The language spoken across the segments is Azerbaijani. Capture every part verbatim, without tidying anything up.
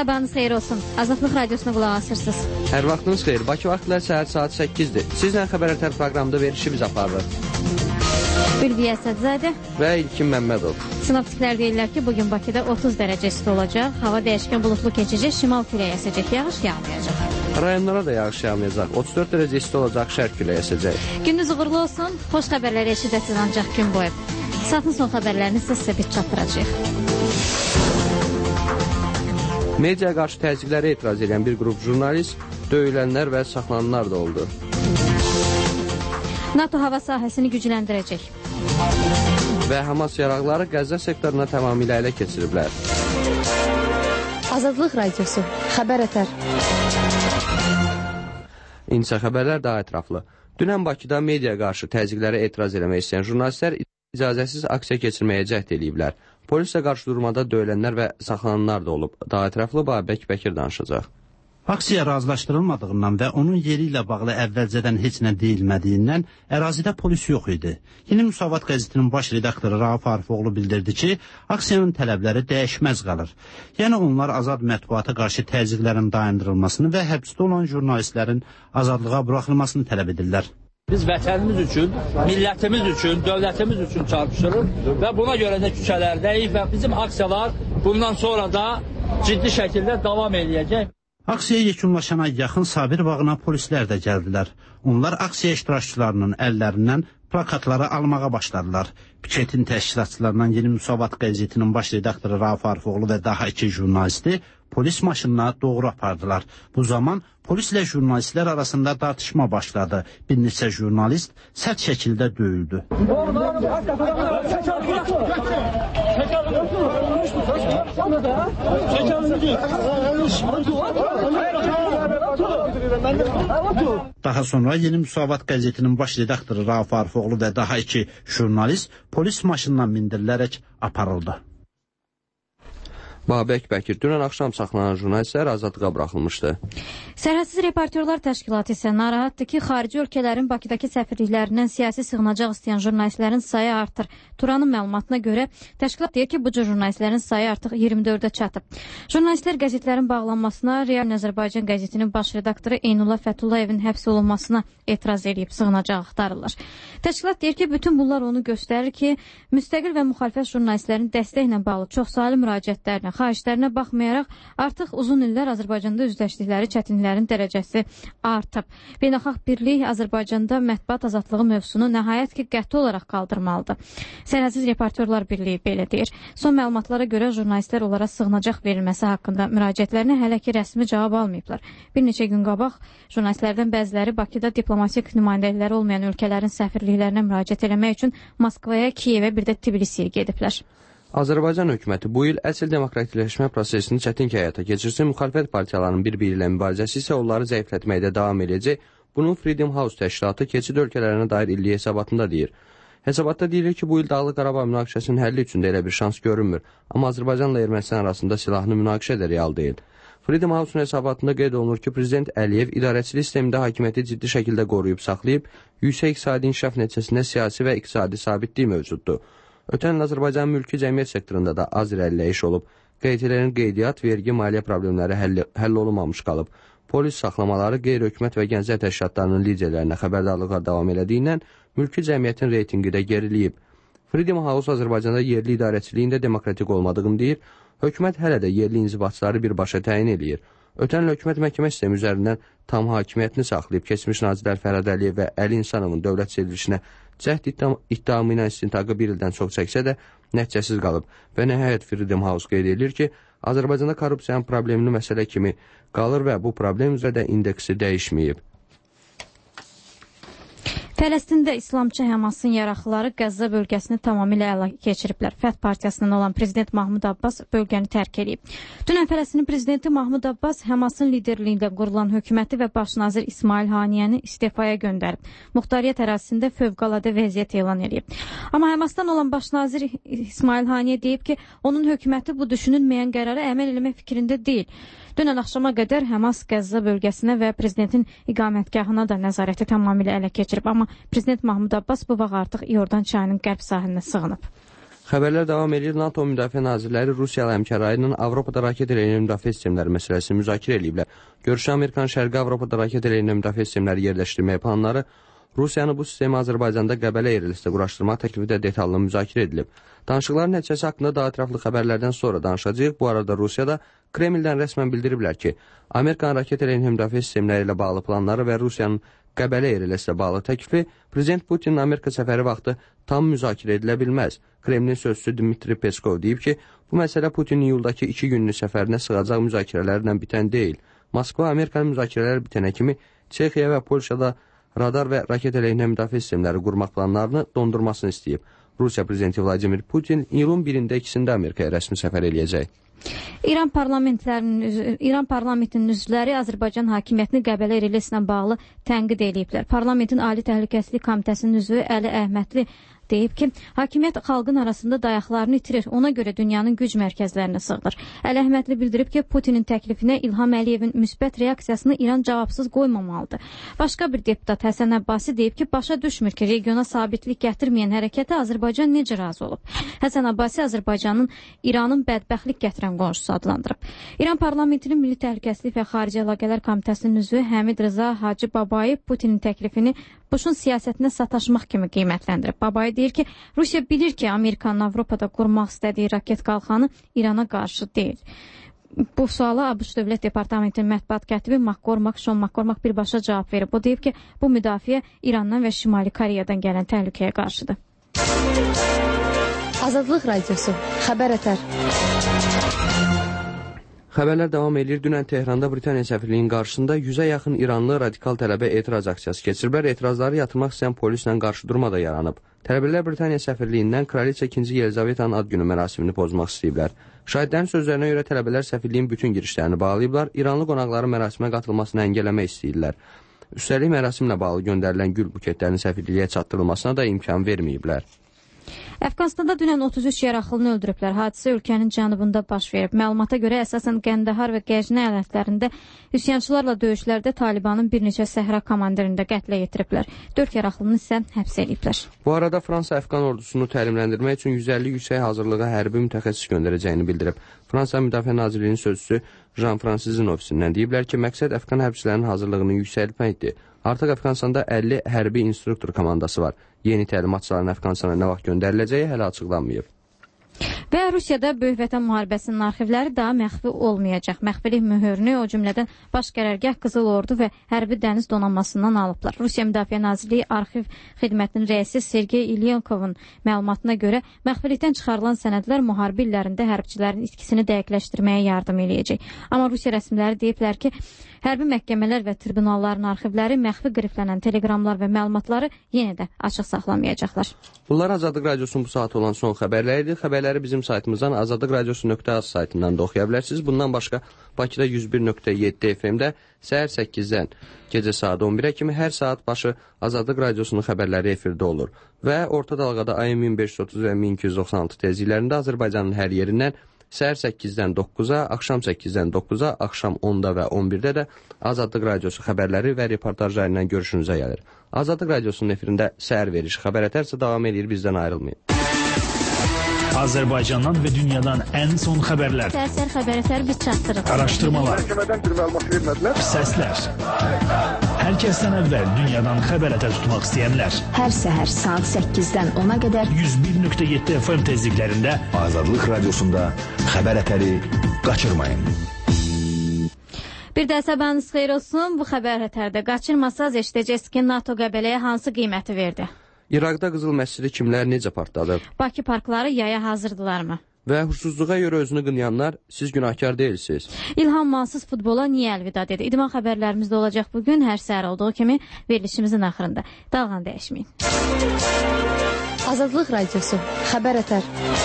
Sabahınız xeyir olsun. Azadlıq Radiosuna qulaq asırsınız. Hər vaxtınız xeyir. Bakı vaxtlar səhər saat səkkizdir. Sizlə Xəbər Ətər proqramında verişimiz aparılır. Ülviyə Sədzadə və İlkin Məmmədov. Sinoptiklər deyirlər ki, bugün Bakıda otuz dərəcə isti olacaq. Hava dəyişkən bulutlu keçəcək, şimal küləyi əsəcək, yağış yağmayacaq. Rayonlara da yağış yağmayacaq. otuz dörd dərəcə isti olacaq, şərq küləyi əsəcək. Gününüz uğurlu olsun. Xoş xəbərləri eşidəsiniz ancaq gün boyu. Saatın son xəbərlərini sizə biz çatdıracağıq. Mediaya qarşı təzyiqlərə etiraz edən bir qrup jurnalist, döyülənlər və saxlananlar da oldu. NATO hava sahəsini gücləndirəcək. Və Hamas yaraqları Qəzza sektoruna tamamilə ələ keçiriblər. Azadlıq Radiosu, Xəbər Ətər. İnsə xəbərlər daha ətraflı. Dünən Bakıda mediaya qarşı təzyiqlərə etiraz eləmək istəyən jurnalistlər icazəsiz aksiya keçirməyə cəhd ediblər. Polislə qarşı durmada döyülənlər və saxlananlar da olub. Daha ətraflı Babək Bəkir danışacaq. Aksiya razılaşdırılmadığından və onun yeri ilə bağlı əvvəlcədən heç nə deyilmədiyindən ərazidə polis yox idi. Yeni Müsavat qəzetinin baş redaktoru Rauf Arifoğlu bildirdi ki, aksiyanın tələbləri dəyişməz qalır. Yəni onlar azad mətbuata qarşı təzyiqlərin dayandırılmasını və həbsdə olan jurnalistlərin azadlığa buraxılmasını tələb edirlər. Biz vətənimiz üçün, millətimiz üçün, dövlətimiz üçün çarpışırıq və buna görə də küçələrdəyik və bizim aksiyalar bundan sonra da ciddi şəkildə davam edəcək. Aksiya yekunlaşana yaxın Sabir bağına polislər də gəldilər. Onlar aksiya iştirakçılarının əllərindən plakatları almağa başladılar. Piketin təşkilatçılarından Yeni Müsavat qəzetinin baş redaktoru Rauf Arifoğlu və daha iki jurnalisti polis maşınına doğru apardılar. Bu zaman polislə jurnalistlər arasında tartışma başladı. Bir neçə jurnalist sərt şəkildə döyüldü. Daha sonra Yeni Müsavat qəzetinin baş redaktoru Rauf Arifoğlu və daha iki jurnalist polis maşınına mindirilərək aparıldı. Babək Bəkir, dünən axşam saxlanan jurnalistlər azadlığa buraxılmışdı. Sərhədsiz Reportyorlar Təşkilatı isə narahatdır ki, xarici ölkələrin Bakıdakı səfirliklərindən siyasi sığınacaq istəyən jurnalistlərin sayı artır. Turanın məlumatına görə təşkilat deyir ki, bu cür jurnalistlərin sayı artıq iyirmi dördə çatıb. Jurnalistlər qəzetlərin bağlanmasına, Real Azərbaycan qəzetinin baş redaktoru Eynullah Fətullayevin həbs olunmasına etiraz edib sığınacaq axtarırlar. Təşkilat deyir ki, bütün bunlar onu göstərir ki, müstəqil və müxalifət jurnalistlərin dəstəklə bağlı çoxsaylı müraciətlərinə, xahişlərinə baxmayaraq artıq uzun illər Azərbaycanda üzləşdikləri çətinliklərin dərəcəsi artıb. Beynəlxalq Birlik Azərbaycanda mətbuat azadlığı mövzusunu nəhayət ki, qəti olaraq qaldırmalıdır. Sərhədsiz Reportyorlar Birliyi belə deyir. Son məlumatlara görə jurnalistlər onlara sığınacaq verilməsi haqqında müraciətlərinə hələ ki rəsmi cavab almayıblar. Bir neçə gün qabaq jurnalistlərdən bəziləri Bakıda diplomatik nümayəndəlikləri olmayan ölkələrin səfirliklərinə müraciət eləmək üçün Moskvaya, Kiyevə, bir də Tbilisiyə gediblər. Azərbaycan hökuməti bu il əsl demokratikləşmə prosesini çətin ki, həyata keçirsin, müxalifət partiyalarının bir-biri ilə mübarizəsi isə onları zəiflətməkdə davam edəcək. Bunu Freedom House təşkilatı keçid ölkələrinə dair illik hesabatında deyir. Hesabatda deyilir ki, bu il Dağlıq Qarabağ münaqişəsinin həlli üçün də elə bir şans görünmür. Amma Azərbaycanla Ermənistan arasında silahlı münaqişə də real deyil. Freedom House-un hesabatında qeyd olunur ki, Prezident Əliyev idarəçilik sistemində hakimiyyəti ciddi şəkildə qoruyub saxlayıb, yüksək iqtisadi inkişaf nəticəsində siyasi və iqtisadi sabitlik mövcuddur. Ötən il Azərbaycanın mülki cəmiyyət sektorunda da az irəliləyiş olub. Qeydilərin qeydiyyat, vergi, maliyyə problemləri həll, həll olunmamış qalıb. Polis saxlamaları qeyri-hökumət və gənclər təşkilatlarının liderlərinə xəbərdarlığa davam elədiyindən mülki cəmiyyətin reytingi də geriləyib. Freedom House Azərbaycanda yerli idarəçiliyində demokratik olmadığını deyir. Hökumət hələ də yerli inzibatçıları birbaşa təyin eləyir. Ötən il hökumət məhkəmə sistemi üzərindən tam hakimiyyətini saxlayıb, keçmiş nazirlər Fərhad Əliyev və Əli İnsanovun dövlət çevrilişinə cəhd iddiamı ilə istintaqı bir ildən çox çəksə də nəticəsiz qalıb və nəhayət Freedom House qeyd edir ki, Azərbaycanda korrupsiyanın problemli məsələ kimi qalır və bu problem üzrə də indeksi dəyişməyib. Fələstində İslamçı Həmasın yaraqları Qəzza bölgəsini tamamilə ələ keçiriblər. Fəth partiyasından olan Prezident Mahmud Abbas bölgəni tərk edib. Dünən Fələstin prezidenti Mahmud Abbas Həmasın liderliyində qurulan hökuməti və baş nazir İsmail Haniyəni istifaya göndərib. Muxtariyyət ərazisində fövqəladə vəziyyət elan edib. Amma Həmasdan olan baş nazir İsmail Haniyə deyib ki, onun hökuməti bu düşünülməyən qərara əməl eləmək fikrində deyil. Dünən axşama qədər Həmas Qəzza bölgəsinə və prezidentin iqamətgahına da nəzarəti tamamilə ələ keçirib. Amma Prezident Mahmud Abbas bu vaxt artıq İordan çayının qərb sahilinə sığınıb. Xəbərlər davam edir. NATO müdafiə nazirləri Rusiyalı həmkarları ilə Avropada raket əleyhinə müdafiə sistemləri məsələsini müzakirə ediblər. Görüşdə Amerikanın Şərqi Avropada raket əleyhinə müdafiə sistemləri yerləşdirmək planları, Rusiyanın bu sistemi Azərbaycanda Qəbələ yerlisdə quraşdırmaq təklifi də detallı müzakirə edilib. Danışıqların nəticəsi haqqında daha ətraflı xəbərlərdən sonra danışacağıq. Bu arada Rusiyada Kremldən rəsmən bildiriblər ki, Amerikanın raket əleyhinə müdafiə sistemləri ilə bağlı planları və Rusiyanın Qəbələ yerlisdə bağlı təklifi Prezident Putinin Amerika səfəri vaxtı tam müzakirə edilə bilməz. Kremlin sözçüsü Dmitri Peskov deyib ki, bu məsələ Putinin iyuldakı iki günlük səfərinə sığacaq müzakirələrlə bitən deyil. Moskva Amerikanın müzakirələr bitənə kimi Çexiya və Polşada radar və raket əleyhinə müdafiə sistemləri qurmaq planlarını dondurmasını istəyib. Rusiya prezidenti Vladimir Putin iyulun birində ikisində Amerikaya rəsmi səfər eləyəcək. İran parlamentlərinin İran parlamentinin üzvləri Azərbaycan hakimiyyətini Qəbələ yerlislə bağlı tənqid ediblər. Parlamentin Ali Təhlükəsizlik Komitəsinin üzvü Əli Əhmədli deyib ki, hakimiyyət xalqın arasında dayaqlarını itirir, ona görə dünyanın güc mərkəzlərinə sığdır. Əli Əhmədli bildirib ki, Putinin təklifinə İlham Əliyevin müsbət reaksiyasını İran cavabsız qoymamalıdır. Başqa bir deputat Həsən Abbasi deyib ki, başa düşmür ki, regiona sabitlik gətirməyən hərəkətə Azərbaycan necə razı olub. Həsən Abbasi Azərbaycanın İranın bədbəxtlik gətirən qonşusu adlandırıb. İran parlamentinin Milli Təhlükəsizlik və Xarici Əlaqələr Komitəsinin üzvü Həmid Rıza Hacı Babayev Putinin təklifini Bushun siyasətinə sataşmaq kimi qiymətləndirib. Babayev deyir ki, Rusiya bilir ki, Amerikanın Avropada qurmaq istədiyi raket qalxanı İrana qarşı deyil. Bu suala ABŞ Dövlət Departamentinin mətbuat katibi McCormack, Sean McCormack birbaşa cavab verib. O deyib ki, bu müdafiə İrandan və Şimali Koreyadan gələn təhlükəyə qarşıdır. Azadlıq Radiosu, Xəbər Ətər. Xəbərlər davam edir. Dünən Tehranda Britaniya səfirliyinin qarşısında yüzə yaxın İranlı radikal tələbə etiraz aksiyası keçiriblər. Etirazları yatırmaq istəyən polislə qarşı durma da yaranıb. Tələbələr Britaniya səfirliyindən Kraliçə ikinci Yelizavetanın ad günü mərasimini pozmaq istəyiblər. Şahidlərin sözlərinə görə tələbələr səfirliyin bütün girişlərini bağlayıblar. İranlı qonaqların mərasimə qatılmasını əngələmək istəyirlər. Üstəlik mərasimlə bağlı göndərilən gül buketlərinin səfirliyə çatdırılmasına da imkan verməyiblər. Əfqanistanda dünən otuz üç yaraxılını öldürüblər. Hadisə ölkənin cənubunda baş verib. Məlumata görə əsasən Qəndahar və Qəjnə əyalətlərində üsyançılarla döyüşlərdə Talibanın bir neçə səhra komandirində qətlə yetiriblər. dörd yaraxılını isə həbs ediblər. Bu arada Fransa Əfqan ordusunu təlimləndirmək üçün yüz əlli yüksək hazırlığa hərbi mütəxəssis göndərəcəyini bildirib. Fransa Müdafiə Nazirliyinin sözçüsü Jean-Fransızın ofisindən deyiblər ki, məqsəd Əfqan hərbçilərinin hazırlığını yüksəltməkdir. Artıq Əfqanistanda əlli hərbi instruktor komandası var. Yeni təlimatçıların Əfqanistana nə vaxt göndəriləcəyi hələ açıqlanmayıb. Və Rusiyada Böyük Vətən müharibəsinin arxivləri daha məxfi olmayacaq. Məxfilik möhürünü, o cümlədən Baş Qərargah Qızıl Ordu və Hərbi Dəniz Donanmasından alıblar. Rusiya Müdafiə Nazirliyi Arxiv Xidmətinin rəisi Sergey İlyenkovun məlumatına görə məxfilikdən çıxarılan sənədlər müharibə illərində hərbçilərin itkisini dəqiqləşdirməyə yardım eləyəcək. Amma Rusiya rəsmiləri deyiblər ki, hərbi məhkəmələr və tribunalların arxivləri məxfi qriflənən teleqramlar və məlumatları yenə də açıq saxlamayacaqlar. Bunlar Azadlıq Radiosunun bu saat olan son xəbərləridir. Xəbərləri bizim saytımızdan azadlıq radiosu nöqtə az saytından da oxuya bilərsiniz. Bundan başqa Bakıda yüz bir nöqtə yeddi F M-də səhər səkkizdən gecə saat on birə kimi hər saat başı Azadlıq Radiosunun xəbərləri efirdə olur. Və orta dalğada A M min beş yüz otuz və min iki yüz doxsan altı tezliklərində Azərbaycanın hər yerindən səhər səkkizdən doqquza, axşam səkkizdən doqquza, axşam onda və on birdə də Azadlıq Radiosu xəbərləri və reportajları ilə görüşünüzə gəlir. Azadlıq Radiosunun efirində səhər verişi Xəbər Ətərsə davam edir, bizdən ayrılmayın. Azərbaycandan və dünyadan ən son xəbərlər. Səhər Xəbər Ətər biz çatdırırıq. Araşdırmalar. Məhkəmədən bir məlumat vermədilər. Səslər. Hər kəsdən əvvəl dünyadan xəbər ətər tutmaq istəyənlər. Hər səhər saat səkkizdən ona qədər yüz bir nöqtə yeddi F M tezliklərində Azadlıq Radiosunda xəbər ətəri qaçırmayın. Bir də sabahınız xeyir olsun. Bu Xəbər Ətərdə qaçırmasaz eşidəcəksiniz ki, NATO Qəbələyə hansı qiyməti verdi? İraqda Qızıl məscidi kimlər necə partladıb? Bakı parkları yaya hazırdılarmı? Və hüquqsuzluğa görə özünü qınayanlar, siz günahkar deyilsiniz. İlham Mansız futbola niyə əlvida dedi? İdman xəbərlərimizdə olacaq bugün, hər səhər olduğu kimi verilişimizin axırında. Dalğanı dəyişməyin. Azadlıq Radiosu, Xəbər Ətər.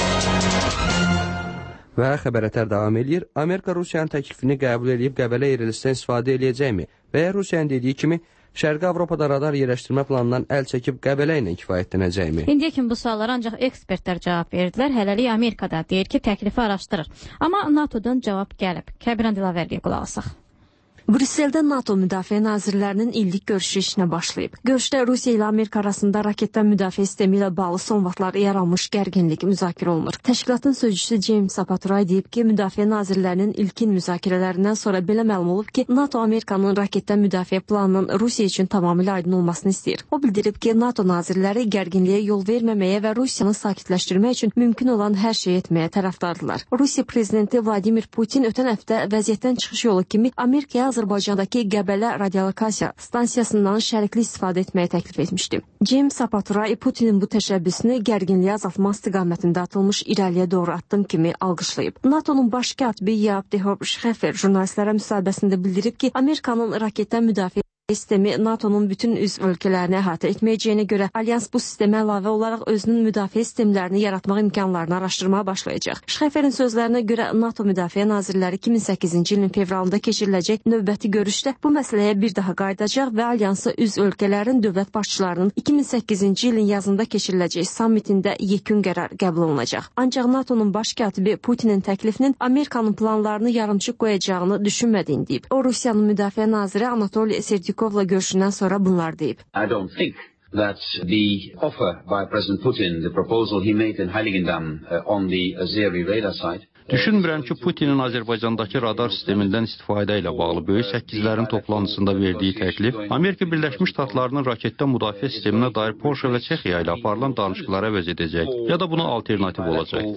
Və Xəbər Ətər davam edir. Amerika Rusiyanın təklifini qəbul edib Qəbələ yerlisdən istifadə edəcəkmi? Və ya Rusiyanın dediyi kimi Şərqi Avropada radar yerləşdirmə planından əl çəkib Qəbələ ilə kifayətlənəcəkmi? İndiyə kimi bu suallara ancaq ekspertlər cavab verdilər. Hələlik Amerikada deyir ki, təklifi araşdırır. Amma NATO'dan cavab gəlib. Kəbirən Dilavərliyə qulaq asaq. Brüsseldə NATO müdafiə nazirlərinin illik görüşü işinə başlayıb. Görüşdə Rusiya ilə Amerika arasında raketdən müdafiə sistemi ilə bağlı son vaxtlar yaranmış gərginlik müzakirə olunur. Təşkilatın sözçüsü James Apaturay deyib ki, müdafiə nazirlərinin ilkin müzakirələrindən sonra belə məlum olub ki, NATO Amerikanın raketdən müdafiə planının Rusiya üçün tamamilə aydın olmasını istəyir. O bildirib ki, NATO nazirləri gərginliyə yol verməməyə və Rusiyanı sakitləşdirmək üçün mümkün olan hər şeyi etməyə tərəfdardırlar. Rusiya prezidenti Vladimir Putin ötən həftə vəziyyətdən çıxış yolu kimi Amerikaya Azərbaycandakı Qəbələ radiolokasiya stansiyasından şərikli istifadə etməyə təklif etmişdi. James Apaturay Putinin bu təşəbbüsünü gərginliyi azaltmaq istiqamətində atılmış irəliyə doğru addım kimi alqışlayıb. NATO'nun baş katibi Jaap de Hoop Scheffer jurnalistlərə müsahibəsində bildirib ki, Amerikanın raketdən müdafiə sistemi NATO'nun bütün üzv ölkələrini əhatə etməyəcəyinə görə Alyans bu sistemə əlavə olaraq özünün müdafiə sistemlərini yaratmaq imkanlarını araşdırmağa başlayacaq. Schefferin sözlərinə görə NATO müdafiə nazirləri iki min səkkizinci ilin fevralında keçiriləcək növbəti görüşdə bu məsələyə bir daha qayıdacaq və Alyansa üzv ölkələrin dövlət başçılarının iki min səkkizinci ilin yazında keçiriləcək sammitində yekun qərar qəbul olunacaq. Ancaq NATO'nun baş katibi Putinin təklifinin Amerikanın planlarını yarımçıq qoyacağını düşünmədiyini deyib. O Rusiyanın müdafiə naziri Anatoliy Serdikovla görüşündən sonra bunlar deyib. I don't think that the offer by President Putin, the proposal he made in Heiligendamm uh, on the Azeri radar site, Düşünmürəm ki, Putinin Azərbaycandakı radar sistemindən istifadə ilə bağlı böyük səkizlərin toplantısında verdiyi təklif Amerika Birləşmiş Ştatlarının raketdən müdafiə sisteminə dair Polşa və Çexiya ilə aparılan danışıqlara əvəz edəcək ya da buna alternativ olacaq.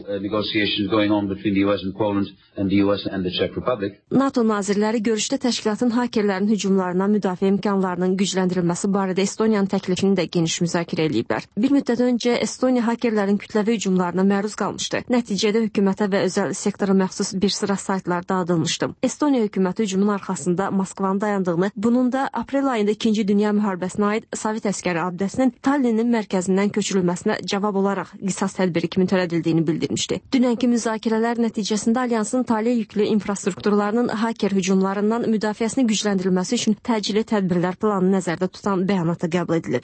NATO nazirləri görüşdə təşkilatın hakerlərin hücumlarına müdafiə imkanlarının gücləndirilməsi barədə Estoniyanın təklifini də geniş müzakirə ediblər. Bir müddət öncə Estoniya hakerlərin kütləvi hücumlarına məruz qalmışdı. Nəticədə hökumətə və özəl sektora məxsus bir sıra saytlar dağıdılmışdı. Estoniya hökuməti hücumun arxasında Moskvanın dayandığını, bunun da aprel ayında ikinci Dünya müharibəsinə aid Sovet əskəri abidəsinin Tallinnin mərkəzindən köçürülməsinə cavab olaraq qisas tədbiri kimi törədildiyini bildirmişdi. Dünənki müzakirələr nəticəsində Alyansın talih yüklü infrastrukturlarının haker hücumlarından müdafiəsini gücləndirilməsi üçün təcili tədbirlər planı nəzərdə tutan bəyanata qəbul edilib.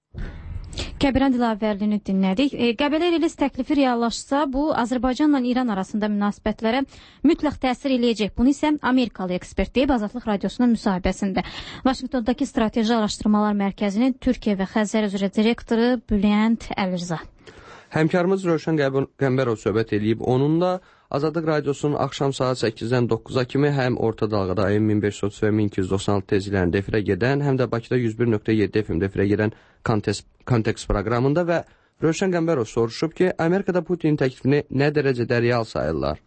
Kəbirən Dilavərlini dinlədik. E, Qəbələ reliz təklifi reallaşsa, bu Azərbaycanla İran arasında münasibətlərə mütləq təsir eləyəcək. Bunu isə Amerikalı ekspert deyib Azadlıq Radiosunun müsahibəsində. Vaşinqtondakı Strateji Araşdırmalar Mərkəzinin Türkiyə və Xəzər üzrə direktoru Bülent Əlirza. Həmkarımız Rövşən Qəmbərov söhbət eləyib. Onunla Azadlıq Radiosunun axşam saat səkkizdən doqquza kimi həm orta dalğada A M min beş yüz otuz və min iki yüz doxsan altı tezliklərində efirə gedən, həm də Bakıda yüz bir nöqtə yeddi F M-də efirə gedən Kontekst proqramında və Rövşən Qəmbərov soruşub ki, Amerikada Putinin təklifini nə dərəcədə real sayırlar?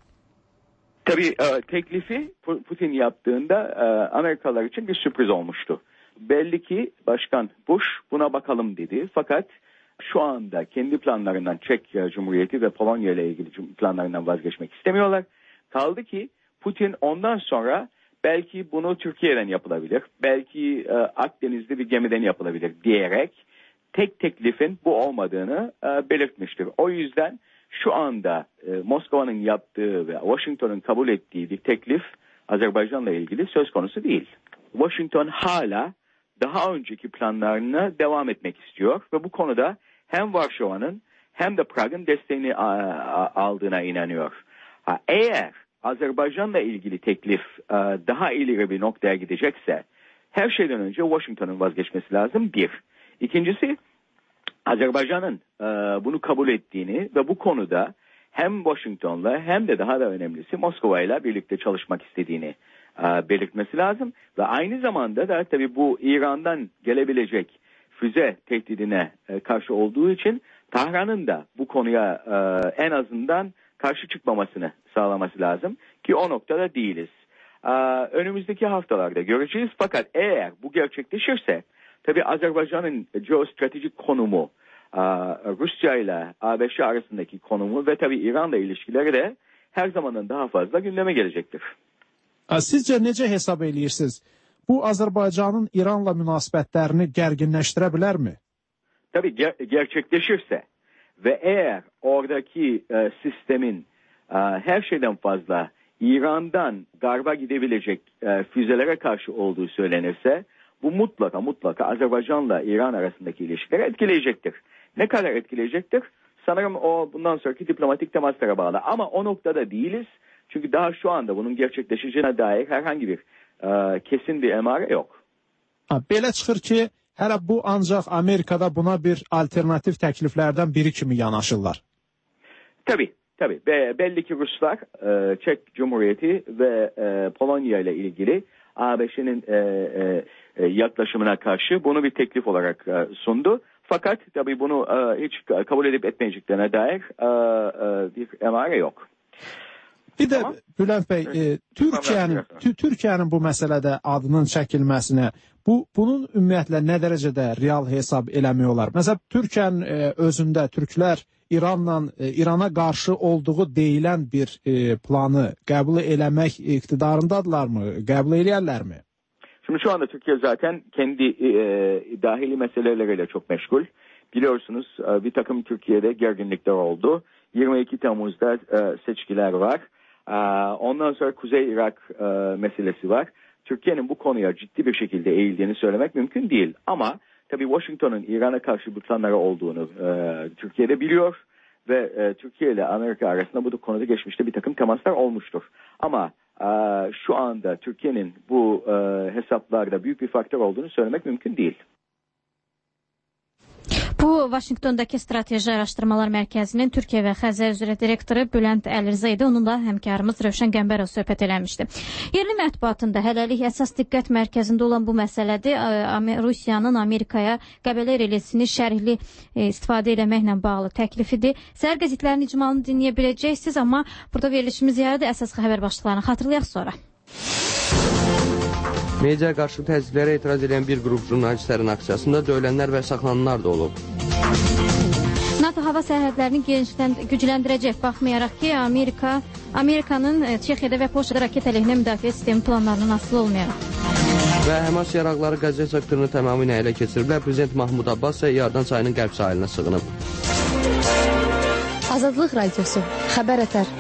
Tabii teklifi Putin yaptığında Amerikalılar için bir sürpriz olmuştu. Belli ki Başkan Bush buna bakalım dedi. Fakat şu anda kendi planlarından Çek Cumhuriyeti ve Polonya ile ilgili planlarından vazgeçmek istemiyorlar. Kaldı ki Putin ondan sonra belki bunu Türkiye'den yapılabilir, belki e, Akdeniz'de bir gemiden yapılabilir diyerek tek teklifin bu olmadığını e, belirtmiştir. O yüzden şu anda e, Moskova'nın yaptığı ve Washington'un kabul ettiği bir teklif Azerbaycan'la ilgili söz konusu değil. Washington hala daha önceki planlarına devam etmek istiyor ve bu konuda hem Varşova'nın hem de Prag'ın desteğini aldığına inanıyor. Ha, eğer Azerbaycan'la ilgili teklif daha ileri bir noktaya gidecekse her şeyden önce Washington'un vazgeçmesi lazım bir. İkincisi Azerbaycan'ın bunu kabul ettiğini ve bu konuda hem Washington'la hem de daha da önemlisi Moskova'yla birlikte çalışmak istediğini belirtmesi lazım. Ve aynı zamanda da tabii bu İran'dan gelebilecek füze tehdidine karşı olduğu için Tahran'ın da bu konuya en azından karşı çıkmamasını sağlaması lazım ki o noktada değiliz. Önümüzdeki haftalarda göreceğiz fakat eğer bu gerçekleşirse tabii Azerbaycan'ın jeostratejik konumu, Rusya ile A B D arasındaki konumu ve tabii İran'la ilişkileri de her zamandan daha fazla gündeme gelecektir. Sizcə necə hesab edirsiniz? Bu Azərbaycanın İranla münasibətlərini gərginləşdirə bilərmi? Tabii ger- gerçekleşirse ve eğer oradaki e, sistemin e, her şeyden fazla İran'dan garba gidebilecek e, füzelere karşı olduğu söylenirse bu mutlaka mutlaka Azerbaycan'la İran arasındaki ilişkileri etkileyecektir. Ne kadar etkileyecektir? Sanırım o bundan sonraki diplomatik temaslara bağlı ama o noktada değiliz. Çünkü daha şu anda bunun gerçekleşeceğine dair herhangi bir e, kesin bir emare yok. Ha, belə çıxır ki, hələ bu ancaq Amerikada buna bir alternatif təkliflərdən biri kimi yanaşırlar. Tabii, tabii. Be, belli ki Ruslar e, Çek Cumhuriyeti ve e, Polonya ile ilgili A B Ş'nin e, e, yaklaşımına karşı bunu bir teklif olarak e, sundu. Fakat tabii bunu e, hiç kabul edip etmeyeceklerine dair e, e, bir emare yok. Bir də Bülent bəy, e, Türkiyənin Türkiyənin bu məsələdə adının çəkilməsinə, bu bunun ümumiyyətlə nə dərəcədə real hesab eləmək olar? Məsələn, Türkiyənin e, özündə türklər İranla e, İrana qarşı olduğu deyilən bir e, planı qəbul eləmək iqtidarındadırlarmı? Qəbul eləyərlərmi? Şimdi şu anda Türkiye zaten kendi e, dahili meseleleriyle çok meşgul. Biliyorsunuz e, bir takım Türkiye'de gerginlikler oldu. yirmi iki Temmuz'da e, seçkiler var. E, ondan sonra Kuzey Irak e, meselesi var. Türkiye'nin bu konuya ciddi bir şekilde eğildiğini söylemek mümkün değil. Ama tabii Washington'un İran'a karşı bu planları olduğunu e, Türkiye'de biliyor. Ve e, Türkiye ile Amerika arasında bu konuda geçmişte bir takım temaslar olmuştur. Ama e, şu anda Türkiye'nin bu e, hesaplarda büyük bir faktör olduğunu söylemek mümkün değil. Bu, Washingtondakı Strateji Araşdırmalar Mərkəzinin Türkiyə və Xəzər üzrə direktoru Bülent Əlirza idi. Onunla həmkarımız Rövşən Qəmbərov söhbət eləmişdi. Yerli mətbuatında hələlik əsas diqqət mərkəzində olan bu məsələdir. Rusiyanın Amerikaya Qəbələ relesini şərhli istifadə eləməklə bağlı təklifidir. Səhər qəzetlərinin icmalını dinləyə biləcəksiniz, amma burada verilişimiz yarıdır. Əsas xəbər başlıqlarını xatırlayaq sonra. Media qarşı təzyiqlərə etiraz edən bir qrup jurnalistlərin aksiyasında döyülənlər və saxlananlar da olub. NATO hava sərhədlərini gücləndirəcək, baxmayaraq ki, Amerika, Amerikanın Çexiyada və Polşada raket əleyhinə müdafiə sistemi planlarından asılı olmayaraq. Və Həmas yaraqları Qəzza sektorunu tamamilə ələ keçiriblər. Prezident Mahmud Abbas isə Yardan çayının qərb sahilinə sığınıb. Azadlıq Radiosu, xəbər ətər.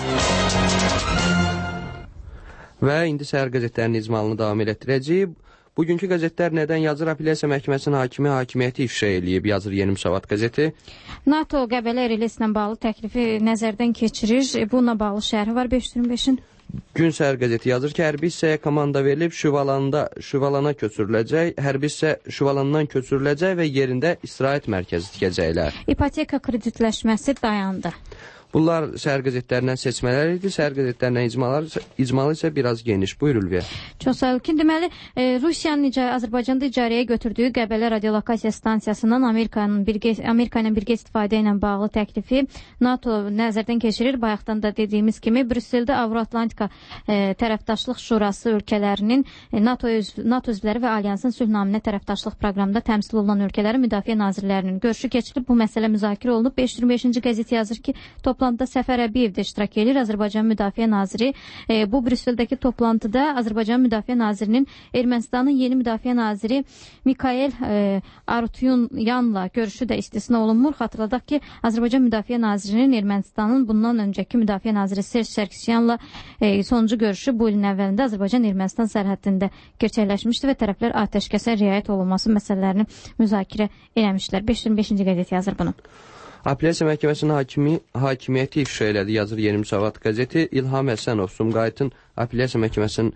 Və indi səhər qəzetlərinin icmalını davam elətdirəcəyik. Bugünkü qəzetlər nədən yazır? Apellyasiya məhkəməsinin hakimi hakimiyyəti ifşa eləyib, yazır Yeni Müsavat qəzeti. NATO Qəbələ relesilə bağlı təklifi nəzərdən keçirir. Bununla bağlı şərhi var beş yüz iyirmi beşin. Gün səhər qəzeti yazır ki, hərbi hissəyə komanda verilib, Şüvalanda, Şüvalana köçürüləcək, hərbi hissə Şüvalandan köçürüləcək və yerində istirahət mərkəzi tikəcəklər. İpoteka kreditləşməsi dayandı. Bunlar səhər qəzetlərindən seçmələr idi. Səhər qəzetlərindən icmalar, icmalı isə biraz geniş. Buyur Ülviyə. Çox sağ olun. Deməli, e, Rusiyanın Azərbaycanda icarəyə götürdüyü Qəbələ radiolokasiya stansiyasından Amerikanın birgə, Amerika ilə birgə istifadə ilə bağlı təklifi NATO nəzərdən keçirir. Bayaqdan da dediyimiz kimi, Brüsseldə Avro-Atlantika e, tərəfdaşlıq şurası ölkələrinin e, NATO, üz, NATO üzvləri və Alyansın sülh naminə tərəfdaşlıq proqramında təmsil olunan ölkələrin müdafiə nazirlərinin görüşü keçirilib. Bu məsələ müzakirə olunub. beş yüz iyirmi beşinci qəzet yazır ki, toplantıda Səfər Əbiyev də iştirak edir. Azərbaycan Müdafiə Naziri. E, bu Brüsseldəki toplantıda Azərbaycan Müdafiə Nazirinin Ermənistanın yeni Müdafiə Naziri Mikayel e, Arutyanla görüşü də istisna olunmur. Xatırladaq ki, Azərbaycan Müdafiə Nazirinin Ermənistanın bundan öncəki Müdafiə Naziri Serj Sarkisyanla e, sonuncu görüşü bu ilin əvvəlində Azərbaycan-Ermənistan sərhəddində gerçəkləşmişdi və tərəflər atəşkəsə riayət olunması məsələlərini müzakirə eləmişlər. beş yüz iyirmi beşinci qəzet yazır bunu. Apellyasiya məhkəməsinin hakimi, hakimiyyəti ifşa elədi, yazır Yeni Müsavat qəzeti. İlham Həsənov, Sumqayıtın Apellyasiya məhkəməsinin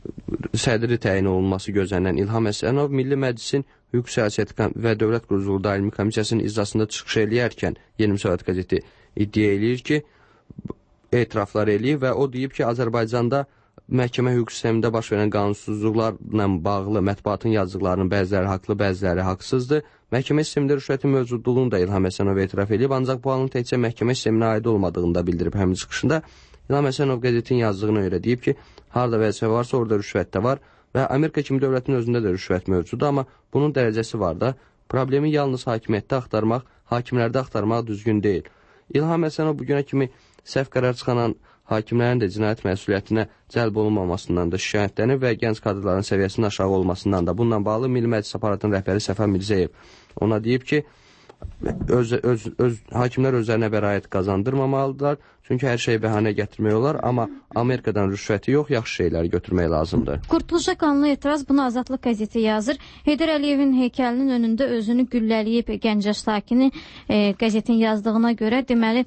sədri təyin olunması gözlənilən İlham Həsənov Milli Məclisin Hüquq Siyasəti və Dövlət Qurulu Daimi Komissiyasının iclasında çıxış eləyərkən Yeni Müsavat qəzeti iddia eləyir ki, etiraflar eləyir və o deyib ki, Azərbaycanda məhkəmə hüquq sistemində baş verən qanunsuzluqlarla bağlı mətbuatın yazdıqlarının bəziləri haqlı, bəziləri haqsızdır. Məhkəmə sistemində rüşvətin mövcudluğunu da İlham Həsənov etiraf edib, ancaq bu halın təkcə məhkəmə sisteminə aid olmadığını da bildirib həmin çıxışında. İlham Həsənov qəzetin yazdığına görə deyib ki, harada vəzifə varsa orada rüşvət də var və Amerika kimi dövlətin özündə də rüşvət mövcuddur, amma bunun dərəcəsi var da. Problemi yalnız hakimiyyətdə axtarmaq, hakimlərdə axtarmaq düzgün deyil. İlham Həsənov bugünə kimi səhv qərar çıxanan hakimlərin də cinayət məsuliyyətinə cəlb olunmamasından da şikayətlənib və gənc kadrların səviyyəsinin aşağı olmasından da. Bununla bağlı Milli Məclis aparatının rəhbəri Səfər Mirzəyev ona deyib ki, öz, öz, öz, hakimlər özlərinə bəraət qazandırmamalıdırlar. Çünki hər şeyi bəhanə gətirmək olar, amma Amerikadan rüşvəti yox, yaxşı şeyləri götürmək lazımdır. Qurtuluşa qanlı etiraz, bunu Azadlıq qəzeti yazır. Heydər Əliyevin heykəlinin önündə özünü güllələyib Gəncə sakini e, qəzetin yazdığına görə, deməli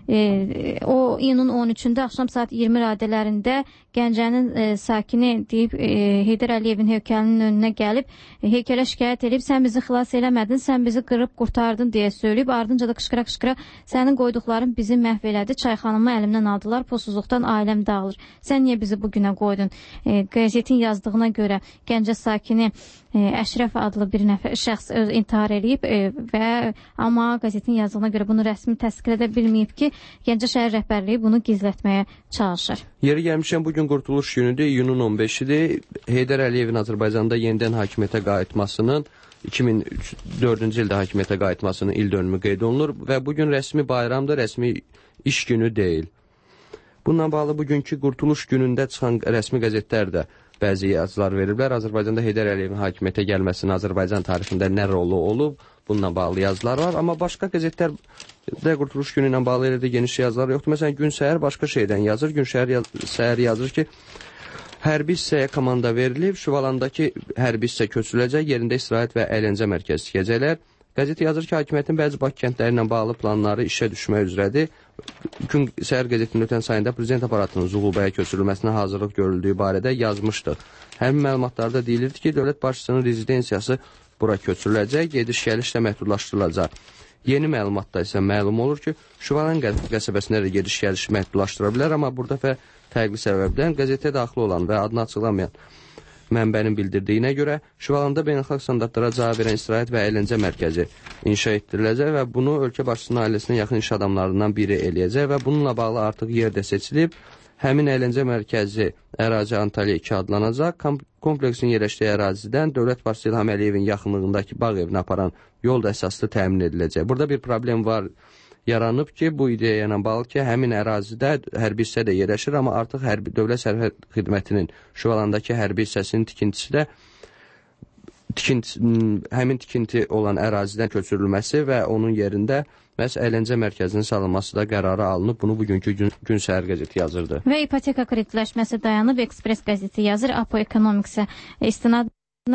e, o iyunun on üçündə axşam saat iyirmi radələrində Gəncənin e, sakini deyib e, Heydər Əliyevin heykəlinin önünə gəlib e, heykələ şikayət edib, sən bizi xilas eləmədin, sən bizi qırıb qurtardın deyə söyləyib, ardınca da qışqıra-qışqıra sənin qoyduqların bizi məhv elədi, çayxanımı əlimdən aldılar, pulsuzluqdan ailəm dağılır. Sən niyə bizi bugünə qoydun? E, qəzetin yazdığına görə Gəncə sakini e, Əşrəf adlı bir nəfər şəxs öz intihar eləyib e, və amma qəzetin yazdığına görə bunu rəsmi təsdiq edə bilməyib ki, Gəncə şəhər rəhbərliyi bunu gizlətməyə çalışır. Yeri gəlmişən bugün Qurtuluş günüdür, iyunun on beşidir. Heydər Əliyevin Azərbaycanda yenidən hakimiyyətə qayıtmasının iki min dördüncü ildə hakimiyyətə qayıtmasının il dönümü qeyd olunur və bugün rəsmi bayramdır, rəsmi iş günü deyil. Bununla bağlı bugünkü Qurtuluş günündə çıxan rəsmi qəzetlər də bəzi yazılar veriblər. Azərbaycanda Heydər Əliyevin hakimiyyətə gəlməsinin Azərbaycan tarixində nə rolu olub, bununla bağlı yazılar var. Amma başqa qəzetlər də Qurtuluş günü ilə bağlı elə də geniş yazılar yoxdur. Məsələn, Gün Səhər başqa şeydən yazır. Gün Səhər yazır ki, hərbi hissəyə komanda verilib, Şuvalandakı hərbi hissə köçüləcək, yerində istirahət və əyləncə mərkəzi tikəcəklər. Qəzet yazır ki, hakimiyyətin bəzi Bakı kəndləri ilə bağlı planları işə düşmək üzrədir. Gün Səhər qəzetinin ötən sayında prezident aparatının Zuğulbaya köçürülməsinə hazırlıq görüldüyü barədə yazmışdıq. Həmin məlumatlarda deyilirdi ki, dövlət başçısının rezidensiyası bura köçürüləcək, gediş-gəliş də məhdudlaşdırılacaq. Yeni məlumatda isə məlum olur ki, Şuvalan qəsəbəsində də gediş-gəliş məhdudlaşdıra bilər, amma burada fə fərqli səbəbdən qəzetə daxil olan və adını açıqlamayan mənbənin bildirdiyinə görə Şuvalanda beynəlxalq standartlara cavab verən istirahət və əyləncə mərkəzi inşa etdiriləcək və bunu ölkə başçısının ailəsinə yaxın iş adamlarından biri eləyəcək və bununla bağlı artıq yer də seçilib. Həmin əyləncə mərkəzi ərazi Antalya iki adlanacaq. Kompleksin yerləşdiyi ərazidən dövlət başçısı İlham Əliyevin yaxınlığındakı bağ evinə aparan yol da əsaslı təmin ediləcək. Burada bir problem var, yaranıb ki, bu ideya ilə bağlı ki, həmin ərazidə hərbi hissə də yerləşir, amma artıq hərbi, dövlət sərhəd xidmətinin Şuvalandakı hərbi hissəsinin tikintisi də tikinti, həmin tikinti olan ərazidən köçürülməsi və onun yerində məhz əyləncə mərkəzinin salınması da qərarı alınıb. Bunu bugünkü gün, gün Səhər qəzeti yazırdı. Və ipoteka kreditləşməsi dayanıb. Ekspres qəzeti yazır. Apo Economics'ə istinad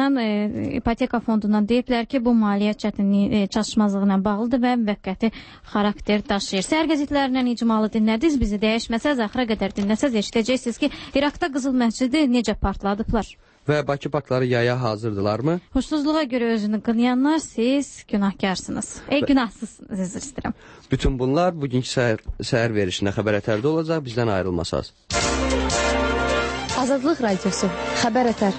E, ipoteka fondundan deyiblər ki, bu maliyyə çətinliyi e, çatışmazlığı ilə bağlıdır və müvəqqəti xarakter daşıyır. Səhər qəzetlərindən icmalı dinlədiniz. Bizi dəyişməsəz, axıra qədər dinləsəz eşidəcəksiniz ki, İraqda Qızıl məscidi necə partladıblar. Və Bakı parkları yaya hazırdırlarmı? Huşsuzluğa görə özünü qınayanlar siz günahkarsınız. Ey günahsızsınız, üzr istəyirəm. Bütün bunlar bugünkü səhər, səhər verişində xəbər ətərdə olacaq. Bizdən ayrılmasaz. Azadlıq radiosu, xəbər ətər.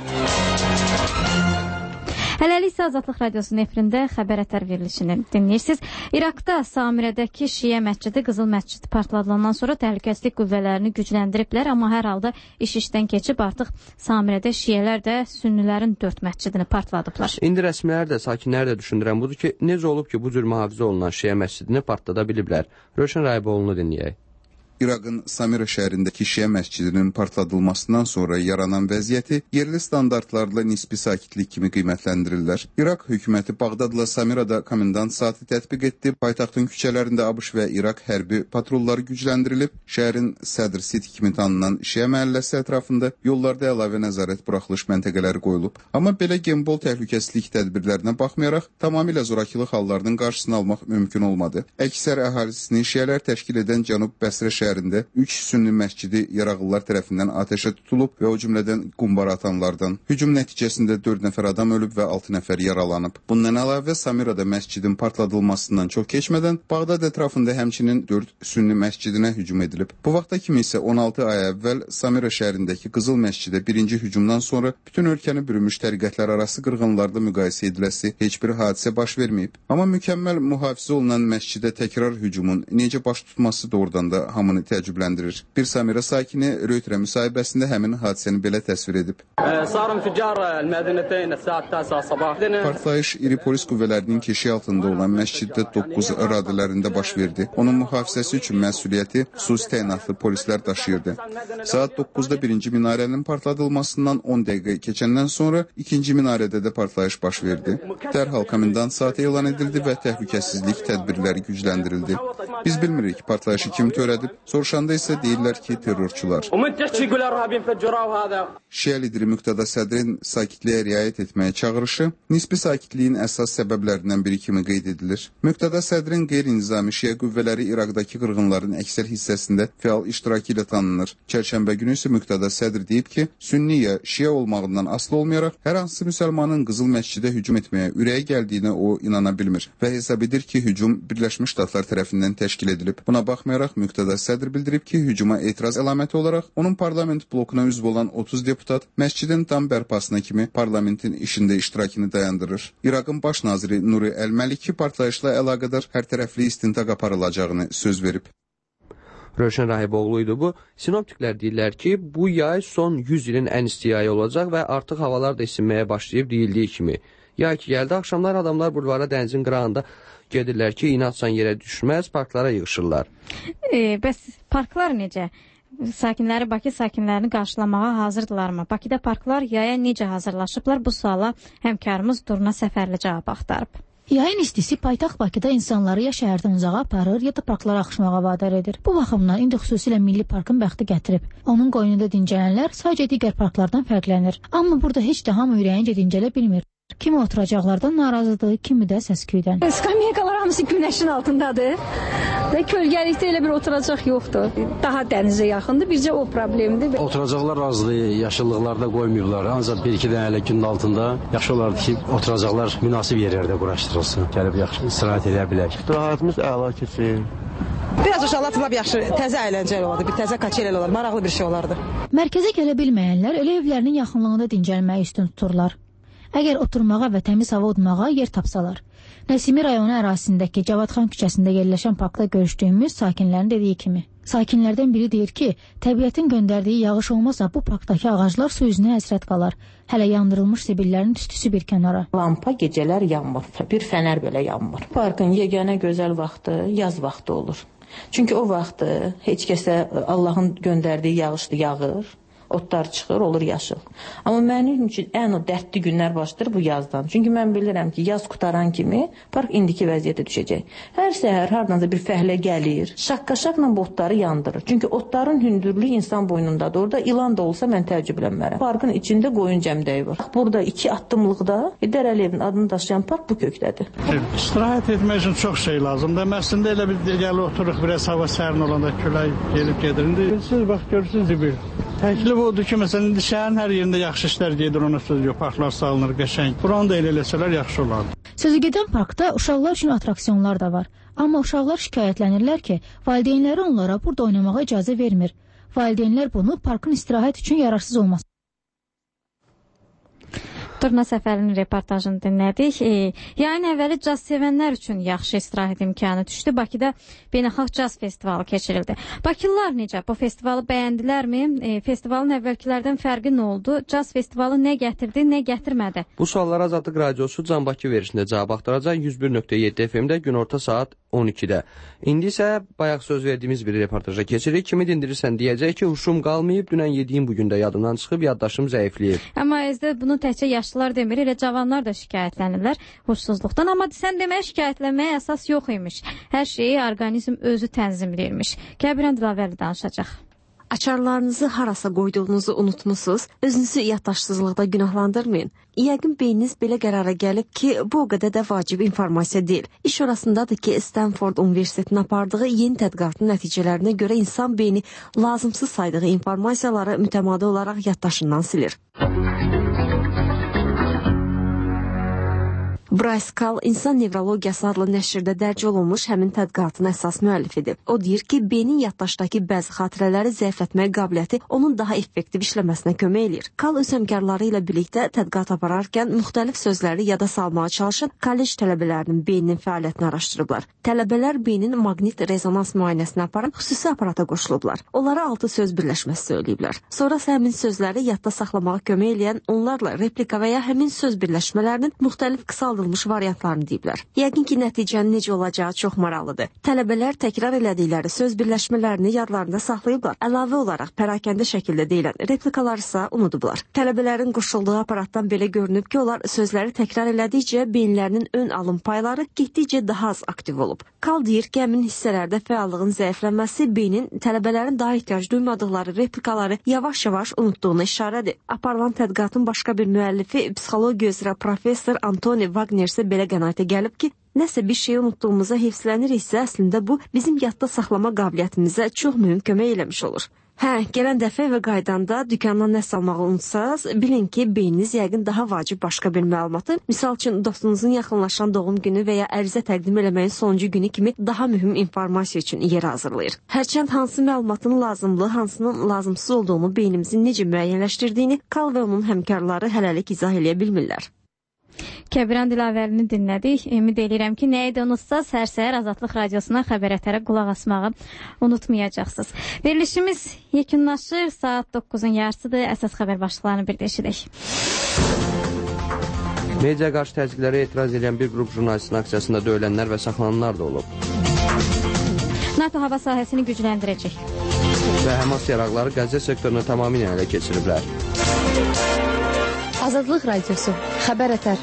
Hələlik isə Azadlıq radiosunun efirində xəbər ətər verilişini dinləyirsiniz. İraqda Samirədəki Şiə məscidi Qızıl məscidi partladılandan sonra təhlükəsizlik qüvvələrini gücləndiriblər, amma hər halda iş işdən keçib artıq Samirədə Şiələr də Sünnilərin dörd məscidini partladıblar. İndi rəsmilər də, sakinlər də düşündürən budur ki, necə olub ki, bu cür mühafizə olunan Şiə məscidini partladı biliblər. Rövşən Rayboğlu'nu dinləyək. İraqın Samira şəhərindəki Şiə məscidinin partladılmasından sonra yaranan vəziyyəti yerli standartlarla nisbi sakitlik kimi qiymətləndirirlər. İraq hökuməti Bağdadla Samirada komendant saatı tətbiq etdi. Paytaxtın küçələrində ABŞ və İraq hərbi patrolları gücləndirilib. Şəhərin Sədr City kimi tanınan Şiə məhəlləsi ətrafında yollarda əlavə nəzarət buraxılış məntəqələri qoyulub. Amma belə gembol təhlükəsizlik tədbirlərinə baxmayaraq, tamamilə zorakılıq hallarının qarşısını almaq mümkün olmadı. Əksər əhalisini Şiələr təşkil edən Cənub Bəsrə şəhəri üç sünni məscidi yaraqlılar tərəfindən atəşə tutulub və o cümlədən qumbara atanlardan. Hücum nəticəsində dörd nəfər adam ölüb və altı nəfər yaralanıb. Bundan əlavə Samirada məscidin partladılmasından çox keçmədən Bağdad ətrafında həmçinin dörd sünni məscidinə hücum edilib. Bu vaxta kimi isə on altı ay əvvəl Samira şəhərindəki Qızıl məscidə birinci hücumdan sonra bütün ölkəni bürümüş təriqətlər arası qırğınlarda müqayisə ediləsi heç bir hadisə baş verməyib. Amma mükəmməl mühafizə olunan məscidə təkrar hücumun necə baş tutması doğrudan da hamını təəccübləndirir. Bir Samira sakini Röytrə müsahibəsində həmin hadisəni belə təsvir edib. Partlayış iri polis qüvvələrinin keşiyi altında olan məsciddə doqquz radələrində baş verdi. Onun mühafizəsi üçün məsuliyyəti xüsusi təyinatlı polislər daşıyırdı. Saat doqquzda birinci minarənin partladılmasından on dəqiqə keçəndən sonra ikinci minarədə də partlayış baş verdi. Dərhal komendant saatı elan edildi və təhlükəsizlik tədbirləri gücləndirildi. Biz bilmirik partlayışı kim törədib. Soruşanda isə deyirlər ki, terrorçular. Şiə lideri Müqtada Sədrin sakitliyə riayət etməyə çağırışı nisbi sakitliyin əsas səbəblərindən biri kimi qeyd edilir. Müqtada Sədrin qeyri-nizami şiə qüvvələri İraqdakı qırğınların əksər hissəsində fəal iştirakı ilə tanınır. Çərşənbə günü isə Müqtada Sədr deyib ki, sünniyə, şiə olmağından asılı olmayaraq hər hansı müsəlmanın Qızıl məscidə hücum etməyə ürəyi gəldiyinə o inana bilmir və hesab edir ki, hücum Birləşmiş Ştatlar tərəfindən təşkil edilib. Buna baxmayaraq Müqtada Sədr bildirib ki, hücuma etiraz əlaməti olaraq onun parlament blokuna üzv olan otuz deputat məscidin tam bərpasına kimi parlamentin işində iştirakını dayandırır. İraqın baş naziri Nuri Əl-Məliki partlayışla əlaqədar hər tərəfli istintaq aparılacağını söz verib. Rövşən Rahiboğlu idi bu. Sinoptiklər deyirlər ki, bu yay son yüz ilin ən isti yayı olacaq və artıq havalar da isinməyə başlayıb deyildiyi kimi. Yay ki gəldi, axşamlar adamlar bulvara dənizin qırağında gedirlər ki, inatsan yerə düşməz, parklara yığışırlar. E, bəs parklar necə? Sakinləri, Bakı sakinlərini qarşılamağa hazırdılarmı? Bakıda parklar yaya necə hazırlaşıblar? Bu suala həmkarımız Durna Səfərli cavab axtarıb. Yayın istisi paytaxt Bakıda insanları ya şəhərdən uzağa aparır, ya da parklara axışmağa vadar edir. Bu baxımdan indi xüsusilə Milli Parkın bəxti gətirib. Onun qoynunda dincələnlər sadəcə digər parklardan fərqlənir. Amma burada heç də hamı ürəyincə dincələ bilmir. Kimi oturacaqlardan narazıdır, kimi də səsküydən. Skamyakalar hamısı günəşin altındadır və kölgəlikdə elə bir oturacaq yoxdur. Daha dənizə yaxındır, bircə o problemdir. Oturacaqlar azdır, yaşıllıqlarda qoymayıblar. Ancaq bir-iki dənə elə günün altında yaxşı olardı ki, oturacaqlar münasib yerlərdə quraşdırılsın. Gəlib yaxşı istirahət edə bilək. İstirahətimiz əla keçir. Biraz uşaqlar lap yaxşı, təzə əyləncəli olardı, bir təzə kaçel olardı, maraqlı bir şey olardı. Mərkəzə gələ bilməyənlər elə evlərinin yaxınlığında dincəlməyi üstün tuturlar. Əgər oturmağa və təmiz hava udmağa yer tapsalar. Nəsimi rayonu ərazisindəki Cavadxan küçəsində yerləşən parkda görüşdüyümüz sakinlərin dediyi kimi. Sakinlərdən biri deyir ki, təbiətin göndərdiyi yağış olmasa bu parkdakı ağaclar su üzünə həsrət qalar. Hələ yandırılmış zibillərin tüstüsü bir kənara. Lampa gecələr yanmır, bir fənər belə yanmır. Parkın yeganə gözəl vaxtı yaz vaxtı olur. Çünki o vaxtı heç kəsə Allahın göndərdiyi yağışlı yağır. Otlar çıxır, olur yaşıl. Amma mənim üçün ən o dərdli günlər başlayır bu yazdan. Çünki mən bilirəm ki, yaz qutaran kimi park indiki vəziyyətə düşəcək. Hər səhər hardansa bir fəhlə gəlir, şaqqa-şaqla otları yandırır. Çünki otların hündürlüyü insan boynundadır. Orada ilan da olsa mən təəccüblənmərəm. Parkın içində qoyun cəmdəyi var. Burada iki addımlıqda Heydər Əliyevin adını daşıyan park bu kökdədir. İstirahət etmək üçün çox şey lazımdır. Əslində elə bir gəli oturuq, biraz hava sərin olanda külək gelib gedir. İndi siz bax görürsünüz bir. Təklif odur ki, məsələn, şəhərin hər yerində yaxşı işlər gedir, ona söz yox, parklar salınır, qəşəng. Buranı da elə eləsələr yaxşı olardı. Sözü gedən parkda uşaqlar üçün atraksiyonlar da var. Amma uşaqlar şikayətlənirlər ki, valideynləri onlara burada oynamağa icazə vermir. Valideynlər bunu parkın istirahət üçün yararsız olması. Durna Səfərinin reportajını dinlədik. E, yayın əvvəli caz sevənlər üçün yaxşı istirahət imkanı düşdü. Bakıda Beynəlxalq Caz Festivalı keçirildi. Bakılılar necə? Bu festivalı bəyəndilərmi? E, festivalın əvvəlkilərdən fərqi nə oldu? Caz festivalı nə gətirdi, nə gətirmədi? Bu suallara Azadlıq Radiosu Can Bakı verisində cavab axtaracaq yüz bir nöqtə yeddi F M-də günorta saat on ikidə. İndi isə bayaq söz verdiyimiz bir reportaja keçirik. Kimi dindirirsən deyəcək ki, huşum qalmayıb, dünən yediyim bugün də yadımdan çıxıb, yaddaşım zəifləyib. Amma əzdə bunu təkcə yaşlılar demir, elə cavanlar da şikayətlənirlər huşsuzluqdan. Amma sən deməyə şikayətlənməyə əsas yox imiş. Hər şeyi orqanizm özü tənzimləyirmiş. Kəbirən Dilavərli danışacaq. Açarlarınızı harasa qoyduğunuzu unutmusunuz, özünüzü yaddaşsızlıqda günahlandırmayın. Yəqin beyniniz belə qərara gəlib ki, bu o qədər də vacib informasiya deyil. İş orasındadır ki, Stanford Universitetinin apardığı yeni tədqiqatın nəticələrinə görə insan beyni lazımsız saydığı informasiyaları mütəmadi olaraq yaddaşından silir. Bryce Kahl İnsan Nevrologiyası adlı nəşrdə dərc olunmuş həmin tədqiqatın əsas müəllifidir. O deyir ki, beynin yaddaşdakı bəzi xatirələri zəiflətmək qabiliyyəti onun daha effektiv işləməsinə kömək eləyir. Kahl öz həmkarları ilə birlikdə tədqiqat apararkən müxtəlif sözləri yada salmağa çalışan kollec tələbələrinin beyninin fəaliyyətini araşdırıblar. Tələbələr beynin maqnit rezonans müayinəsini aparan xüsusi aparata qoşulublar. Onlara altı söz birləşməsi söyləyiblər. Sonra həmin sözləri yadda saxlamağa kömək eləyən onlarla replika və ya həmin söz birləşmələrinin müxtəlif qısaldılması yaradılmış variantlarını deyiblər. Yəqin ki, nəticənin necə olacağı çox maraqlıdır. Tələbələr təkrar elədikləri söz birləşmələrini yadlarında saxlayıblar. Əlavə olaraq pərakəndə şəkildə deyilən replikalar isə unudublar. Tələbələrin qoşulduğu aparatdan belə görünüb ki, onlar sözləri təkrar elədikcə beyinlərinin ön alım payları getdikcə daha az aktiv olub. Kal deyir ki, həmin hissələrdə fəallığın zəiflənməsi beynin tələbələrin daha ehtiyac duymadıqları replikaları yavaş-yavaş unutduğuna işarədir. Aparılan tədqiqatın başqa bir müəllifi, psixologiya üzrə professor Antoni Wagner isə belə qənaətə gəlib ki, nəsə bir şeyi unutduğumuza hifzləniriksə, əslində bu bizim yadda saxlama qabiliyyətimizə çox mühüm kömək eləmiş olur. Hə, gələn dəfə və qaydanda dükandan nəsə almağı unutsaz, bilin ki, beyniniz yəqin daha vacib başqa bir məlumatı, misal üçün dostunuzun yaxınlaşan doğum günü və ya ərizə təqdim eləməyin sonuncu günü kimi daha mühüm informasiya üçün yer hazırlayır. Hərçənd hansı məlumatın lazımlı, hansının lazımsız olduğunu beynimizin necə müəyyənləşdirdiyini Kal və onun həmkarları hələlik izah eləyə bilmirlər. Kəbirən Dilavərini dinlədik. Ümid edirəm ki, nəyi də unutsaz, hər səhər Azadlıq Radiosuna xəbər ətərə qulaq asmağı unutmayacaqsınız. Verilişimiz yekunlaşır. Saat doqquzun yarısıdır. Əsas xəbər başlıqlarını bir də eşidək. Media qarşı təzyiqlərə etiraz edən bir qrup jurnalistin aksiyasında döyülənlər və saxlananlar da olub. NATO hava sahəsini gücləndirəcək. Və Həmas yaraqları Qəzza sektorunu tamamilə ələ keçiriblər. Azadlıq Radiosu, xəbər ətər.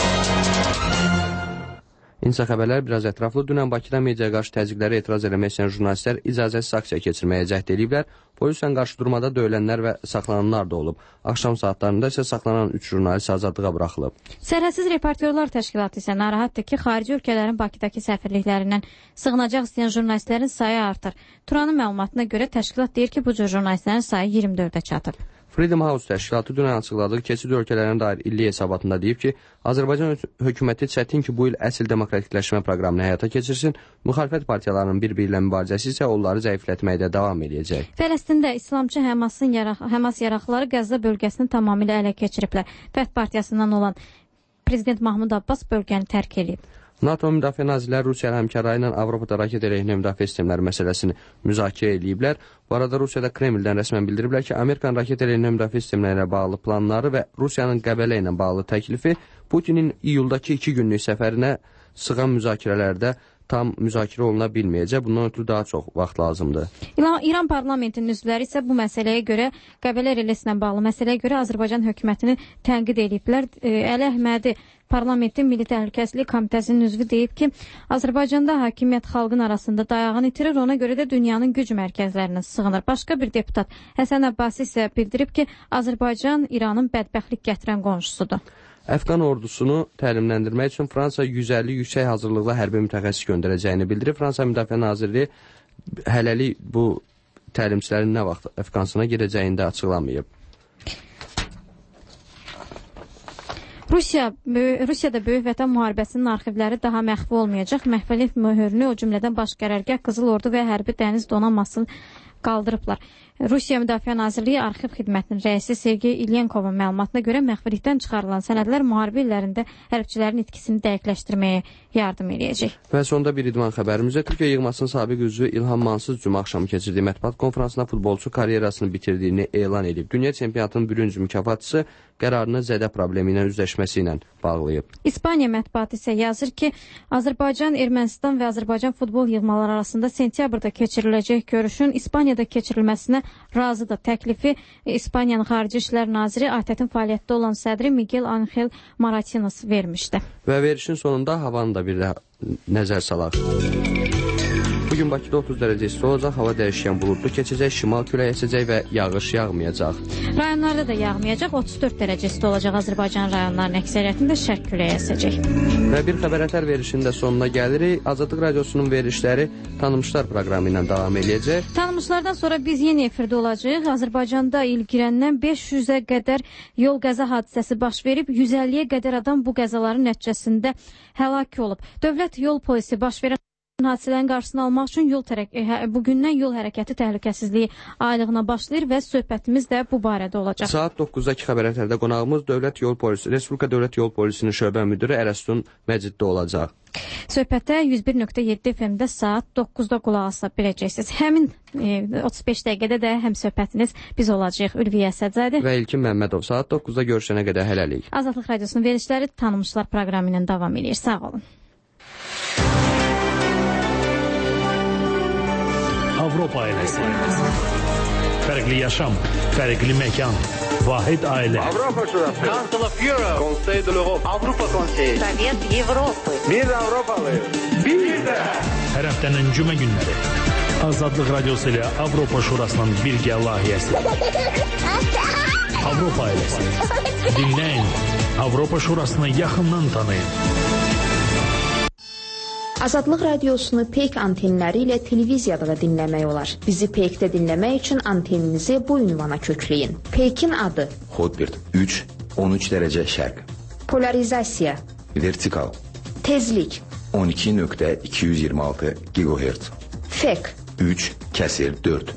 İnsa xəbərlər biraz ətraflı. Dünən Bakıda media qarşı təzyiqlərə etiraz eləmək istəyən jurnalistlər icazəsiz aksiya keçirməyə cəhd ediblər. Polislə qarşı durmada döyülənlər və saxlananlar da olub. Axşam saatlarında isə saxlanan üç jurnalist azadlığa buraxılıb. Sərhədsiz Reportyorlar Təşkilatı isə narahatdır ki, xarici ölkələrin Bakıdakı səfirliklərindən sığınacaq istəyən jurnalistlərin sayı artır. Turanın məlumatına görə təşkilat deyir ki, bu cür jurnalistlərin sayı iyirmi dördə çatıb. Freedom House təşkilatı dünən açıqladığı keçid ölkələrinə dair illik hesabatında deyib ki, Azərbaycan hökuməti çətin ki, bu il əsl demokratikləşmə proqramını həyata keçirsin, müxalifət partiyalarının bir-biri ilə mübarizəsi isə onları zəiflətməkdə davam edəcək. Fələstində İslamçı Həmasın yaraq Həmas yaraqları Qəzza bölgəsini tamamilə ələ keçiriblər. Fəth partiyasından olan Prezident Mahmud Abbas bölgəni tərk edib. NATO müdafiə nazirləri Rusiya həmkarları ilə Avropada raket əleyhinə müdafiə sistemləri məsələsini müzakirə ediblər. Bu arada Rusiyada Kremldən rəsmən bildiriblər ki, Amerikanın raket əleyhinə müdafiə sistemləri ilə bağlı planları və Rusiyanın Qəbələ ilə bağlı təklifi Putinin iyuldakı iki günlük səfərinə sığan müzakirələrdə tam müzakirə oluna bilməyəcək. Bundan ötürü daha çox vaxt lazımdır. İran parlamentinin üzvləri isə bu məsələyə görə, Qəbələ relesinə bağlı məsələyə görə Azərbaycan hökumətini tənqid ediblər. Əli Əhmədi Parlamentin Milli Təhlükəsizlik Komitəsinin üzvü deyib ki, Azərbaycanda hakimiyyət xalqın arasında dayağını itirir, ona görə də dünyanın güc mərkəzlərinə sığınır. Başqa bir deputat Həsən Abbasi isə bildirib ki, Azərbaycan İranın bədbəxtlik gətirən qonşusudur. Əfqan ordusunu təlimləndirmək üçün Fransa yüz əlli yüksək hazırlıqla hərbi mütəxəssis göndərəcəyini bildirib. Fransa Müdafiə Nazirliyi hələlik bu təlimçilərin nə vaxt Əfqanistana girəcəyini də açıqlamayıb. Rusiya, Rusiyada Böyük Vətən müharibəsinin arxivləri daha məxfi olmayacaq. Məxfilik möhürünü, o cümlədən baş qərargah, Qızıl Ordu və hərbi dəniz donanmasını qaldırıblar. Rusiya Müdafiə Nazirliyi Arxiv Xidmətinin rəisi Sergey Ilyenkovun məlumatına görə məxfilikdən çıxarılan sənədlər müharibə illərində hərbçilərin itkisini dəqiqləşdirməyə yardım edəcək. Və sonda bir idman xəbərimizdə Türkiyə yığmasının sabiq üzvü İlham Mansız cümə axşamı keçirdiyi mətbuat konfransında futbolçu karyerasını bitirdiyini elan edib. Dünya çempionatının bürünc mükafatçısı qərarını zədə problemi ilə üzləşməsi ilə bağlayıb. İspaniya mətbuatı isə yazır ki, Azərbaycan, Ermənistan və Azərbaycan futbol yığmaları arasında sentyabrda keçiriləcək görüşün İspaniyada keçirilməsinə razıdır. Təklifi İspaniyanın Xarici İşlər Naziri A T Ə-in fəaliyyətdə olan sədri Miguel Ángel Moratinos vermişdi. Və verişin sonunda havanı da bir də nəzər salaq. Bugün Bakıda otuz dərəcə isti olacaq, hava dəyişkən buludlu keçəcək, şimal küləyi əsəcək və yağış yağmayacaq. Rayonlarda da yağmayacaq, otuz dörd dərəcə isti olacaq. Azərbaycan rayonlarının əksəriyyətində şərq küləyi əsəcək. Və bir xəbər ətər verişində sonuna gəlirik. Azadlıq Radiosunun verilişləri Tanımışlar proqramı ilə davam edəcək. Tanımışlardan sonra biz yeni efirdə olacağıq. Azərbaycanda il girəndən beş yüzə qədər yol qəza hadisəsi baş verib, yüz əlliyə qədər adam bu qəzaların nəticəsində həlak olub. Dövlət yol polisi baş verən Hadisələrin qarşısını almaq üçün yol tərək, bugündən yol hərəkəti təhlükəsizliyi aylığına başlayır və söhbətimiz də bu barədə olacaq. Saat doqquzda xəbər ətərdə qonağımız Dövlət Yol Polisi, Respublika Dövlət Yol Polisinin şöbə müdiri Ərəstun Məciddə olacaq. Söhbətə yüz bir nöqtə yeddi F M-də saat doqquzda qulaq asa biləcəksiniz. Həmin e, otuz beş dəqiqədə də həm söhbətiniz biz olacağıq Ülviyə Səcədi və İlkin Məmmədov. Saat doqquzda görüşənə qədər hələlik. Azadlıq Radiosunun verilişləri Tanınmışlar proqramı ilə davam edir. Sağ olun. Avropa ailəsi. Fərqli yaşam, fərqli məkan, vahid ailə. Avropa Şurası. Council of Europe. Conseil de l'Europe. Avropa Konseyi. Sovet Avropa. Bir də Avropalı. Bir də. Hər həftənin cümə günləri. Azadlıq Radiosu ilə Avropa Şurasının birgə layihəsi. Avropa ailəsi. Dinləyin. Avropa Şurasını yaxından tanıyın. Azadlıq Radiosunu Peyk antenləri ilə televiziyada da dinləmək olar. Bizi Peykdə dinləmək üçün anteninizi bu ünvana kökləyin. Peykin adı Hotbird üç on üç dərəcə şərq. Polarizasiya Vertikal Tezlik on iki nöqtə iki yüz iyirmi altı gigahertz. Fek üç kəsir dörd